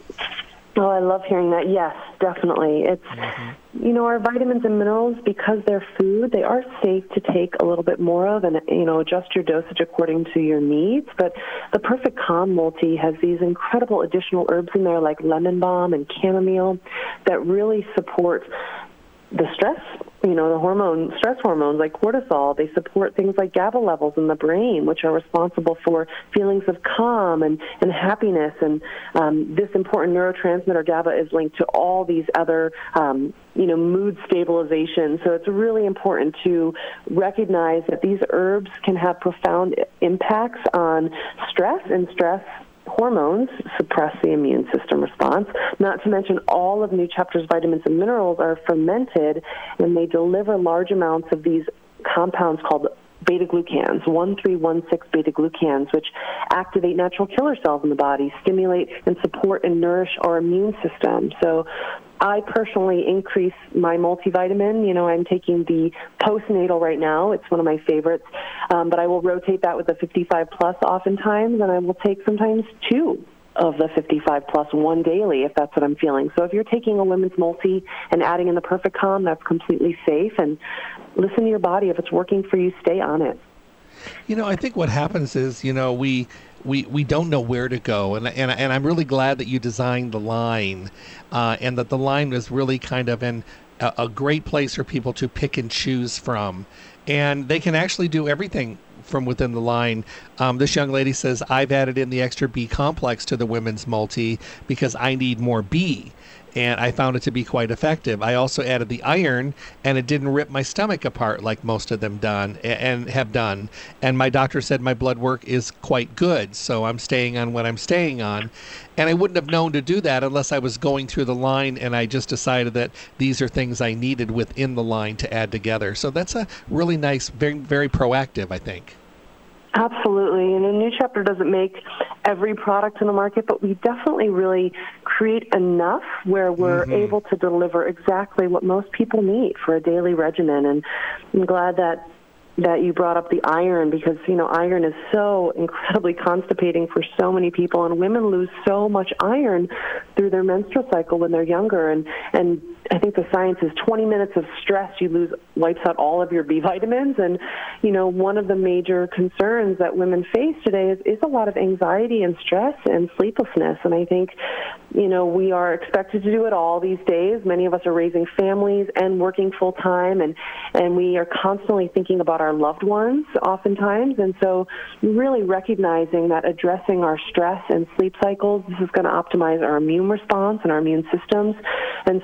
Oh, I love hearing that. Yes, definitely. It's, mm-hmm. you know, our vitamins and minerals, because they're food, they are safe to take a little bit more of and, you know, adjust your dosage according to your needs. But the Perfect Calm Multi has these incredible additional herbs in there like lemon balm and chamomile that really support the stress, you know, the hormone, stress hormones like cortisol. They support things like GABA levels in the brain, which are responsible for feelings of calm and, and happiness. And um, this important neurotransmitter, GABA, is linked to all these other, um, you know, mood stabilization. So it's really important to recognize that these herbs can have profound impacts on stress, and stress hormones suppress the immune system response. Not to mention all of New Chapter's vitamins and minerals are fermented, and they deliver large amounts of these compounds called beta-glucans, one three one six beta-glucans, which activate natural killer cells in the body, stimulate and support and nourish our immune system. So I personally increase my multivitamin. You know, I'm taking the postnatal right now. It's one of my favorites. Um, but I will rotate that with the fifty-five plus oftentimes, and I will take sometimes two of the fifty-five plus, one daily, if that's what I'm feeling. So if you're taking a women's multi and adding in the Perfect Calm, that's completely safe. And listen to your body. If it's working for you, stay on it. You know, I think what happens is, you know, we we, we don't know where to go. And, and, and I'm really glad that you designed the line uh, and that the line was really kind of in a, a great place for people to pick and choose from. And they can actually do everything from within the line. Um, this young lady says, I've added in the extra B complex to the women's multi because I need more B, and I found it to be quite effective. I also added the iron, and it didn't rip my stomach apart like most of them done and have done. And my doctor said my blood work is quite good, so I'm staying on what I'm staying on. And I wouldn't have known to do that unless I was going through the line and I just decided that these are things I needed within the line to add together. So that's a really nice, very, very proactive, I think. Absolutely. And a New Chapter doesn't make every product in the market, but we definitely really create enough where we're mm-hmm. able to deliver exactly what most people need for a daily regimen. And I'm glad that that you brought up the iron, because, you know, iron is so incredibly constipating for so many people, and women lose so much iron through their menstrual cycle when they're younger. And, and I think the science is twenty minutes of stress, you lose, wipes out all of your B vitamins. And, you know, one of the major concerns that women face today is, is a lot of anxiety and stress and sleeplessness. And I think, you know, we are expected to do it all these days. Many of us are raising families and working full time, and, and we are constantly thinking about our loved ones oftentimes. And so really recognizing that addressing our stress and sleep cycles, this is going to optimize our immune response and our immune systems. And so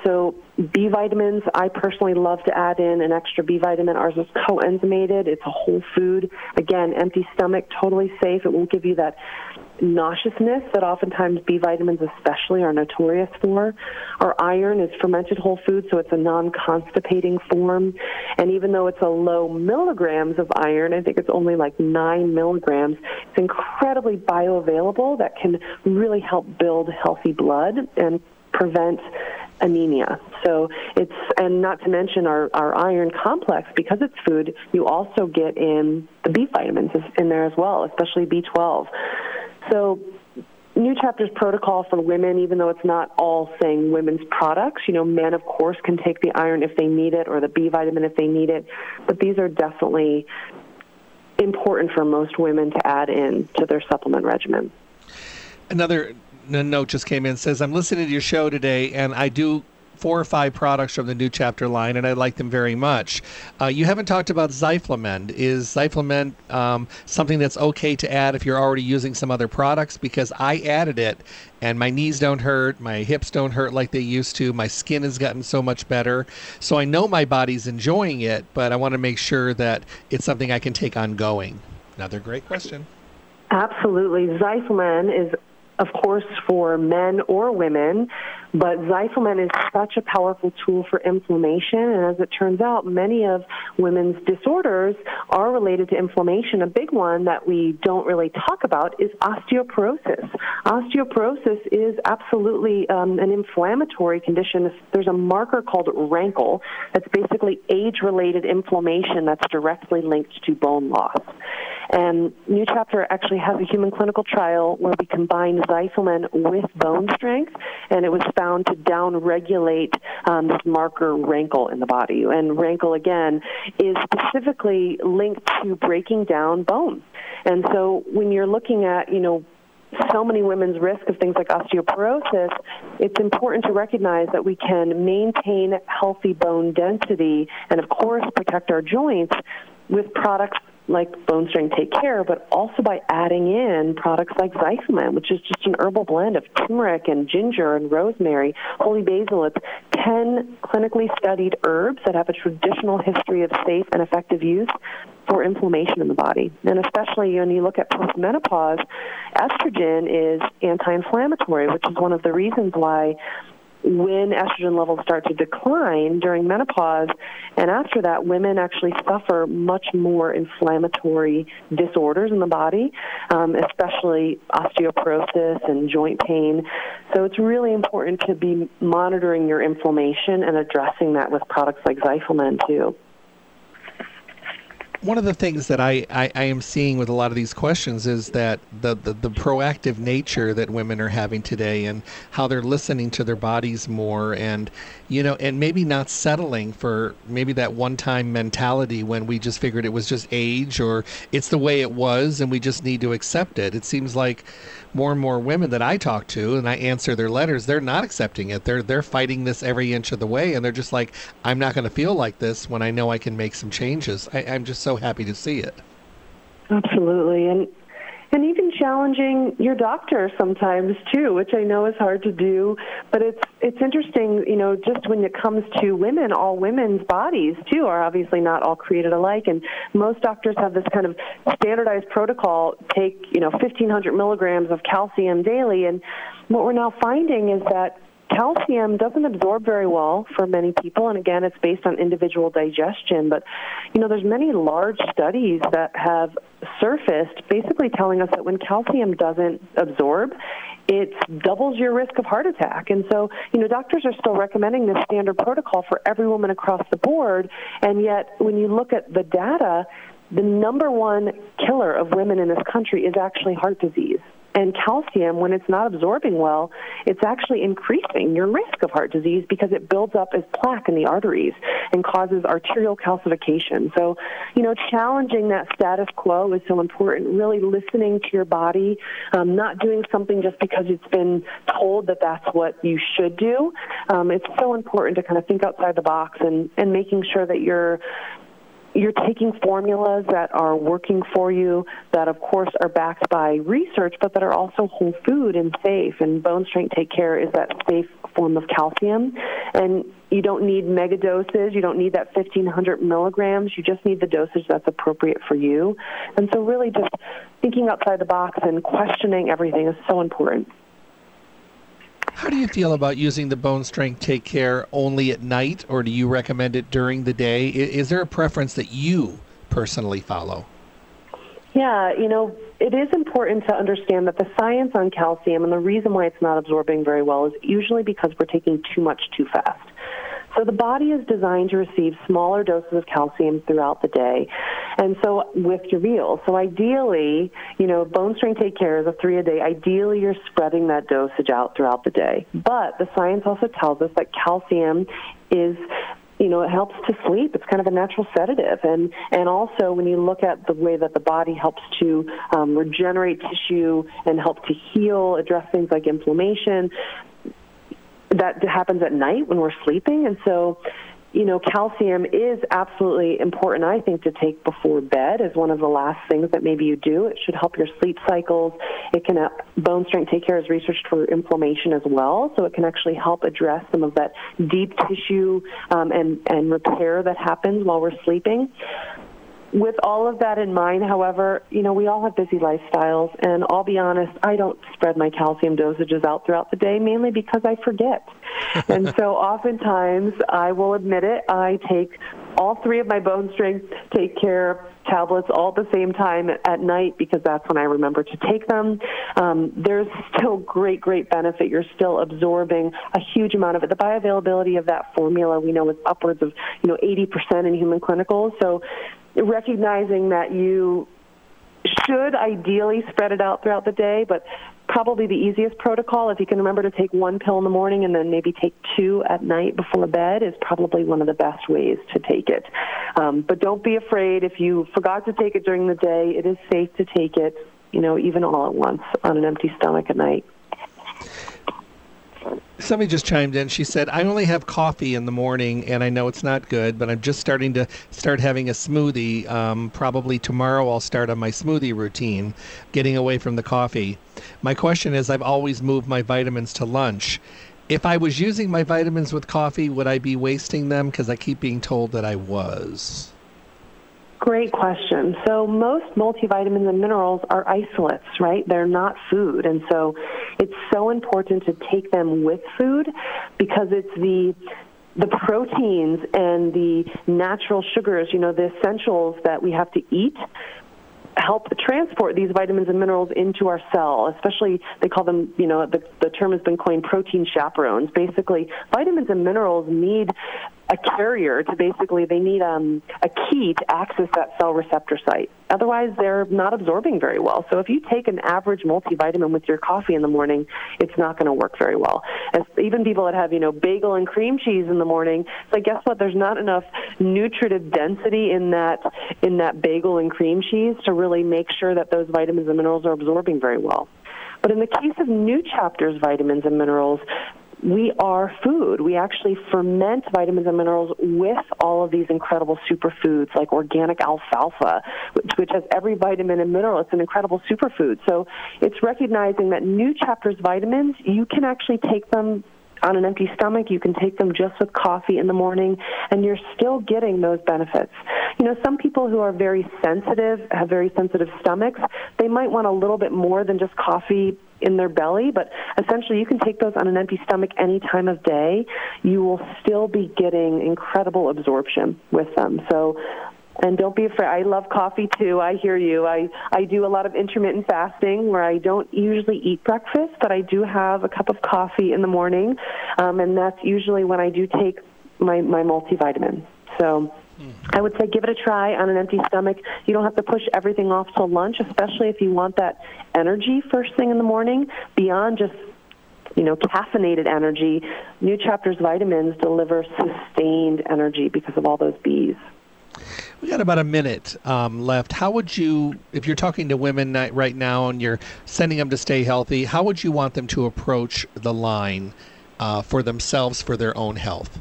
B vitamins, I personally love to add in an extra B vitamin. Ours is coenzymated. It's a whole food. Again, empty stomach, totally safe. It won't give you that nauseousness that oftentimes B vitamins especially are notorious for. Our iron is fermented whole food, so it's a non-constipating form. And even though it's a low milligrams of iron, I think it's only like nine milligrams, it's incredibly bioavailable that can really help build healthy blood and prevent anemia. So it's, and not to mention our, our iron complex, because it's food, you also get in the B vitamins in there as well, especially B twelve. So New Chapter's protocol for women, even though it's not all saying women's products, you know, men, of course, can take the iron if they need it or the B vitamin if they need it, but these are definitely important for most women to add in to their supplement regimen. Another note just came in, says, I'm listening to your show today, and I do four or five products from the New Chapter line, and I like them very much. Uh, you haven't talked about Zyflamend. Is Zyflamend um, something that's okay to add if you're already using some other products? Because I added it, and my knees don't hurt, my hips don't hurt like they used to, my skin has gotten so much better. So I know my body's enjoying it, but I want to make sure that it's something I can take ongoing. Another great question. Absolutely. Zyflamend is, of course, for men or women, but Zyflamend is such a powerful tool for inflammation, and as it turns out, many of women's disorders are related to inflammation. A big one that we don't really talk about is osteoporosis. Osteoporosis is absolutely um, an inflammatory condition. There's a marker called rankle that's basically age-related inflammation that's directly linked to bone loss. And New Chapter actually has a human clinical trial where we combined Zyflamend with bone strength, and it was found to down-regulate um, this marker rankle in the body. And rankle, again, is specifically linked to breaking down bone. And so when you're looking at, you know, so many women's risk of things like osteoporosis, it's important to recognize that we can maintain healthy bone density and, of course, protect our joints with products like Bone Strength Take Care, but also by adding in products like Zyflamend, which is just an herbal blend of turmeric and ginger and rosemary, holy basil. It's ten clinically studied herbs that have a traditional history of safe and effective use for inflammation in the body. And especially when you look at postmenopause, estrogen is anti-inflammatory, which is one of the reasons why when estrogen levels start to decline during menopause, and after that, women actually suffer much more inflammatory disorders in the body, um, especially osteoporosis and joint pain. So it's really important to be monitoring your inflammation and addressing that with products like Zyflamend too. One of the things that I, I, I am seeing with a lot of these questions is that the, the, the proactive nature that women are having today and how they're listening to their bodies more and, you know, and maybe not settling for maybe that one-time mentality when we just figured it was just age or it's the way it was and we just need to accept it. It seems like more and more women that I talk to and I answer their letters, they're not accepting it. They're they're fighting this every inch of the way, and they're just like, I'm not going to feel like this when I know I can make some changes. I, I'm just so happy to see it. Absolutely, and and even challenging your doctor sometimes too, which I know is hard to do. But it's it's interesting, you know, just when it comes to women, all women's bodies too are obviously not all created alike, and most doctors have this kind of standardized protocol: take, you know, fifteen hundred milligrams of calcium daily. And what we're now finding is that calcium doesn't absorb very well for many people, and again, it's based on individual digestion. But, you know, there's many large studies that have surfaced basically telling us that when calcium doesn't absorb, it doubles your risk of heart attack. And so, you know, doctors are still recommending this standard protocol for every woman across the board, and yet when you look at the data, the number one killer of women in this country is actually heart disease. And calcium, when it's not absorbing well, it's actually increasing your risk of heart disease because it builds up as plaque in the arteries and causes arterial calcification. So, you know, challenging that status quo is so important, really listening to your body, um, not doing something just because it's been told that that's what you should do. Um, it's so important to kind of think outside the box and, and making sure that you're You're taking formulas that are working for you, that, of course, are backed by research, but that are also whole food and safe. And Bone Strength Take Care is that safe form of calcium. And you don't need mega doses. You don't need that fifteen hundred milligrams. You just need the dosage that's appropriate for you. And so really just thinking outside the box and questioning everything is so important. How do you feel about using the Bone Strength Take Care only at night, or do you recommend it during the day? Is there a preference that you personally follow? Yeah, you know, it is important to understand that the science on calcium and the reason why it's not absorbing very well is usually because we're taking too much too fast. So the body is designed to receive smaller doses of calcium throughout the day, and so with your meals. So ideally, you know, Bone Strength Take Care is a three a day. Ideally, you're spreading that dosage out throughout the day. But the science also tells us that calcium is, you know, it helps to sleep. It's kind of a natural sedative. And, and also when you look at the way that the body helps to um, regenerate tissue and help to heal, address things like inflammation, that happens at night when we're sleeping. And so, you know, calcium is absolutely important, I think, to take before bed as one of the last things that maybe you do. It should help your sleep cycles. It can, uh, Bone Strength Take Care is researched for inflammation as well, so it can actually help address some of that deep tissue um, and, and repair that happens while we're sleeping. With all of that in mind, however, you know, we all have busy lifestyles, and I'll be honest, I don't spread my calcium dosages out throughout the day, mainly because I forget. And so oftentimes, I will admit it, I take all three of my Bone Strength Take Care tablets all at the same time at night because that's when I remember to take them. Um, there's still great, great benefit. You're still absorbing a huge amount of it. The bioavailability of that formula, we know, is upwards of, you know, eighty percent in human clinicals. So recognizing that you should ideally spread it out throughout the day, but probably the easiest protocol, if you can remember to take one pill in the morning and then maybe take two at night before bed, is probably one of the best ways to take it. Um, but don't be afraid. If you forgot to take it during the day, it is safe to take it, you know, even all at once on an empty stomach at night. Somebody just chimed in. She said, I only have coffee in the morning, and I know it's not good, but I'm just starting to start having a smoothie. Um, probably tomorrow I'll start on my smoothie routine, getting away from the coffee. My question is, I've always moved my vitamins to lunch. If I was using my vitamins with coffee, would I be wasting them? Because I keep being told that I was. Great question. So most multivitamins and minerals are isolates, right? They're not food. And so it's so important to take them with food because it's the the proteins and the natural sugars, you know, the essentials that we have to eat help transport these vitamins and minerals into our cell, especially they call them, you know, the, the term has been coined protein chaperones. Basically, vitamins and minerals need a carrier to basically, they need um, a key to access that cell receptor site. Otherwise, they're not absorbing very well. So if you take an average multivitamin with your coffee in the morning, it's not going to work very well. As even people that have, you know, bagel and cream cheese in the morning, it's like, guess what? There's not enough nutritive density in that in that bagel and cream cheese to really make sure that those vitamins and minerals are absorbing very well. But in the case of New Chapter's vitamins and minerals, we are food. We actually ferment vitamins and minerals with all of these incredible superfoods like organic alfalfa, which, which has every vitamin and mineral. It's an incredible superfood. So it's recognizing that New Chapter's vitamins, you can actually take them on an empty stomach. You can take them just with coffee in the morning, and you're still getting those benefits. You know, some people who are very sensitive, have very sensitive stomachs, they might want a little bit more than just coffee in their belly, but essentially you can take those on an empty stomach any time of day. You will still be getting incredible absorption with them. So, and don't be afraid. I love coffee too. I hear you. I, I do a lot of intermittent fasting where I don't usually eat breakfast, but I do have a cup of coffee in the morning, um, and that's usually when I do take my, my multivitamin. So I would say give it a try on an empty stomach. You don't have to push everything off till lunch, especially if you want that energy first thing in the morning beyond just, you know, caffeinated energy. New Chapter's vitamins deliver sustained energy because of all those B's. We got about a minute um, left. How would you, if you're talking to women right now and you're sending them to stay healthy, how would you want them to approach the line uh, for themselves, for their own health?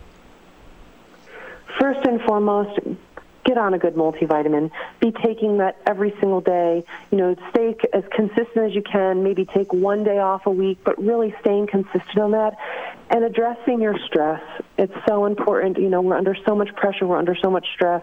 First and foremost, get on a good multivitamin. Be taking that every single day. You know, stay as consistent as you can. Maybe take one day off a week, but really staying consistent on that. and addressing your stress. It's so important. You know, we're under so much pressure. We're under so much stress.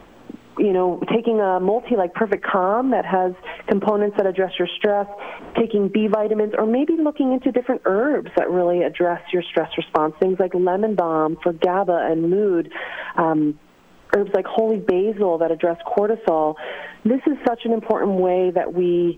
You know, taking a multi like Perfect Calm that has components that address your stress, taking B vitamins, or maybe looking into different herbs that really address your stress response. Things like lemon balm for GABA and mood, um, herbs like holy basil that address cortisol. This is such an important way that we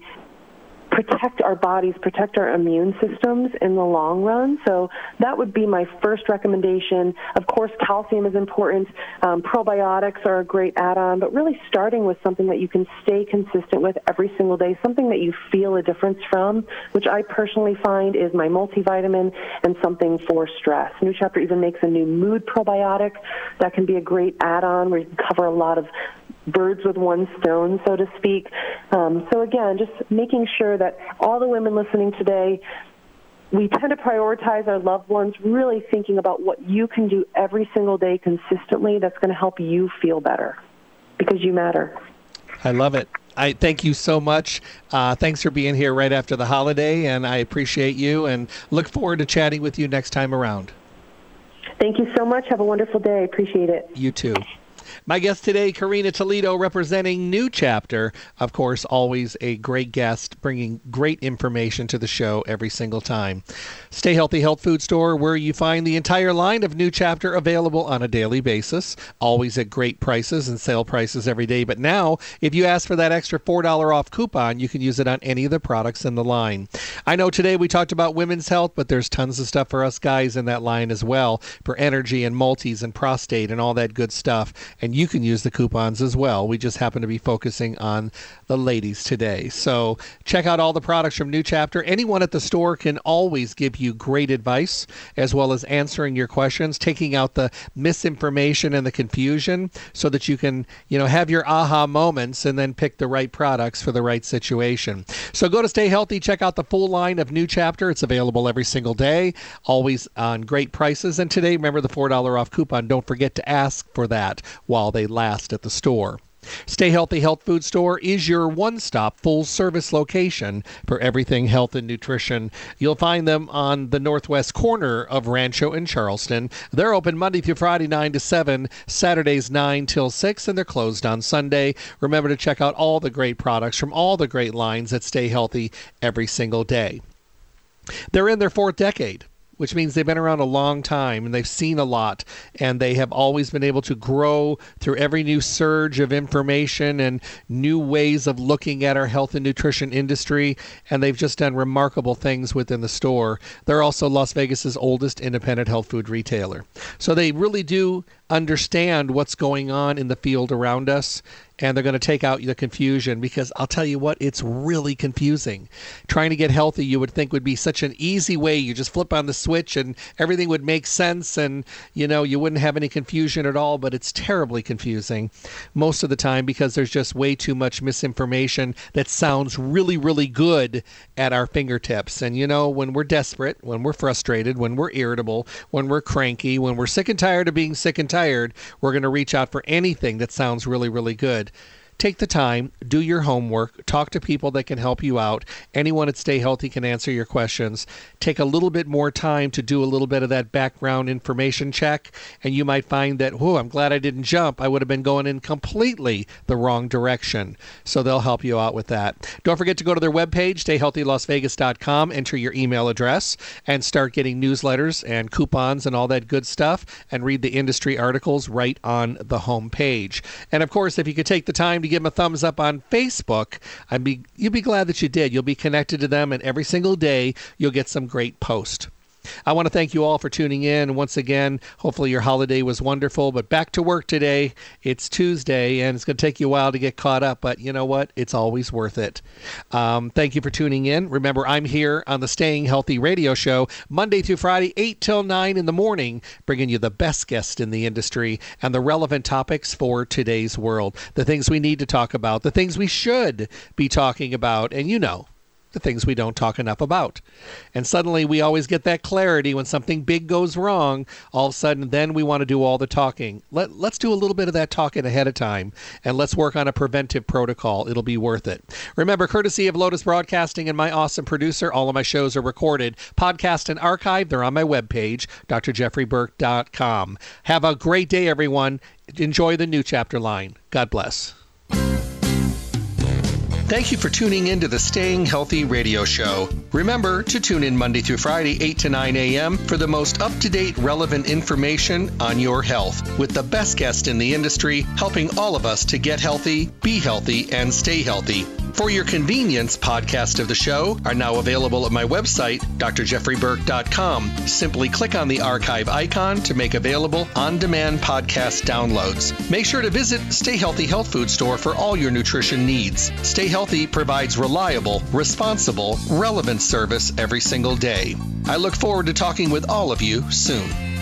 protect our bodies, protect our immune systems in the long run. So that would be my first recommendation. Of course, calcium is important. Um, probiotics are a great add-on, but really starting with something that you can stay consistent with every single day, something that you feel a difference from, which I personally find is my multivitamin and something for stress. New Chapter even makes a new mood probiotic that can be a great add-on where you can cover a lot of birds with one stone, so to speak. Um, so again, just making sure that all the women listening today, we tend to prioritize our loved ones, really thinking about what you can do every single day consistently that's going to help you feel better, because you matter. I love it. I thank you so much. Uh, thanks for being here right after the holiday, and I appreciate you and look forward to chatting with you next time around. Thank you so much. Have a wonderful day. Appreciate it. You too. My guest today, Karina Toledo, representing New Chapter. Of course, always a great guest, bringing great information to the show every single time. Stay Healthy Health Food Store, where you find the entire line of New Chapter available on a daily basis, always at great prices and sale prices every day. But now, if you ask for that extra four dollars off coupon, you can use it on any of the products in the line. I know today we talked about women's health, but there's tons of stuff for us guys in that line as well, for energy and multis and prostate and all that good stuff. And you can use the coupons as well. We just happen to be focusing on the ladies today. So check out all the products from New Chapter. Anyone at the store can always give you great advice, as well as answering your questions, taking out the misinformation and the confusion so that you can, you know, have your aha moments and then pick the right products for the right situation. So go to Stay Healthy. Check out the full line of New Chapter. It's available every single day, always on great prices. And today, remember the four dollars off coupon. Don't forget to ask for that while they last at the store. Stay Healthy Health Food Store is your one-stop full-service location for everything health and nutrition. You'll find them on the northwest corner of Rancho and Charleston. They're open Monday through Friday, nine to seven, Saturdays, nine till six, and they're closed on Sunday. Remember to check out all the great products from all the great lines at Stay Healthy every single day. They're in their fourth decade, which means they've been around a long time and they've seen a lot, and they have always been able to grow through every new surge of information and new ways of looking at our health and nutrition industry, and they've just done remarkable things within the store. They're also Las Vegas's oldest independent health food retailer. So they really do understand what's going on in the field around us, and they're going to take out the confusion, because I'll tell you what, it's really confusing. Trying to get healthy, you would think, would be such an easy way. You just flip on the switch and everything would make sense, and you know, you wouldn't have any confusion at all, but it's terribly confusing most of the time, because there's just way too much misinformation that sounds really, really good at our fingertips. And you know, when we're desperate, when we're frustrated, when we're irritable, when we're cranky, when we're sick and tired of being sick and tired, we're going to reach out for anything that sounds really, really good. Take the time, do your homework, talk to people that can help you out. Anyone at Stay Healthy can answer your questions. Take a little bit more time to do a little bit of that background information check, and you might find that, oh, I'm glad I didn't jump. I would have been going in completely the wrong direction. So they'll help you out with that. Don't forget to go to their webpage, stay healthy las vegas dot com, enter your email address, and start getting newsletters and coupons and all that good stuff, and read the industry articles right on the home page. And of course, if you could take the time to give them a thumbs up on Facebook, I'd be, you'd be glad that you did. You'll be connected to them, and every single day you'll get some great posts. I want to thank you all for tuning in. Once again, hopefully your holiday was wonderful, but back to work today. It's Tuesday, and it's going to take you a while to get caught up, but you know what? It's always worth it. Um, thank you for tuning in. Remember, I'm here on the Staying Healthy radio show Monday through Friday, eight till nine in the morning, bringing you the best guests in the industry and the relevant topics for today's world, the things we need to talk about, the things we should be talking about, and you know, the things we don't talk enough about. And suddenly we always get that clarity when something big goes wrong. All of a sudden, then we want to do all the talking. Let, let's do a little bit of that talking ahead of time, and let's work on a preventive protocol. It'll be worth it. Remember, courtesy of Lotus Broadcasting and my awesome producer, all of my shows are recorded, podcast, and archived. They're on my webpage, d r jeffrey burke dot com. Have a great day, everyone. Enjoy the new chapter line. God bless. Thank you for tuning in to the Staying Healthy radio show. Remember to tune in Monday through Friday, eight to nine a.m. for the most up-to-date, relevant information on your health with the best guest in the industry, helping all of us to get healthy, be healthy, and stay healthy. For your convenience, podcasts of the show are now available at my website, d r jeffrey burke dot com. Simply click on the archive icon to make available on-demand podcast downloads. Make sure to visit Stay Healthy Health Food Store for all your nutrition needs. Stay Healthy provides reliable, responsible, relevant service every single day. I look forward to talking with all of you soon.